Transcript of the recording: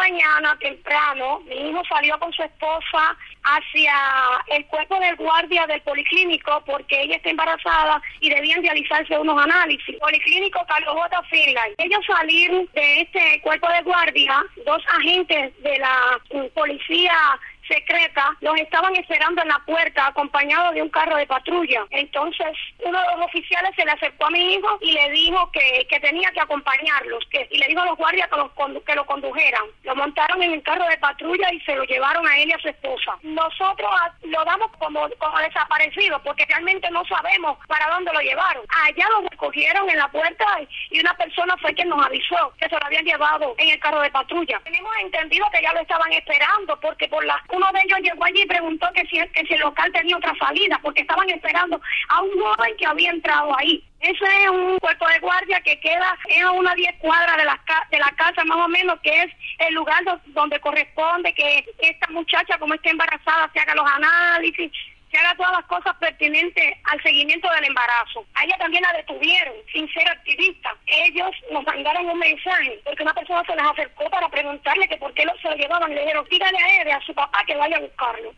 mañana temprano, mi hijo salió con su esposa hacia el cuerpo del guardia del policlínico porque ella está embarazada y debían realizarse unos análisis. Policlínico Carlos J. Finlay. Ellos salieron de este cuerpo de guardia, dos agentes de la policía secreta los estaban esperando en la puerta acompañados de un carro de patrulla. Entonces uno de los oficiales se le acercó a mi hijo y le dijo que tenía que acompañarlos, y le dijo a los guardias que lo condujeran. Lo montaron en el carro de patrulla y se lo llevaron a él y a su esposa. Nosotros lo damos como desaparecido porque realmente no sabemos para dónde lo llevaron. Allá lo recogieron en la puerta y una persona fue quien nos avisó que se lo habían llevado en el carro de patrulla. Tenemos entendido que ya lo estaban esperando porque uno de ellos llegó allí y preguntó que si el local tenía otra salida porque estaban esperando a un joven que había entrado ahí. Ese es un cuerpo de guardia que queda a unas 10 cuadras de la casa más o menos, que es el lugar donde corresponde que esta muchacha, como está embarazada, se haga los análisis, se haga todas las cosas pertinentes al seguimiento del embarazo. A ella también la detuvieron sin ser activista. Ellos nos mandaron un mensaje porque una persona se les acercó para preguntarle que por qué se lo llevaban y le dijeron, dígale a él, a su papá, que vaya a buscarlo.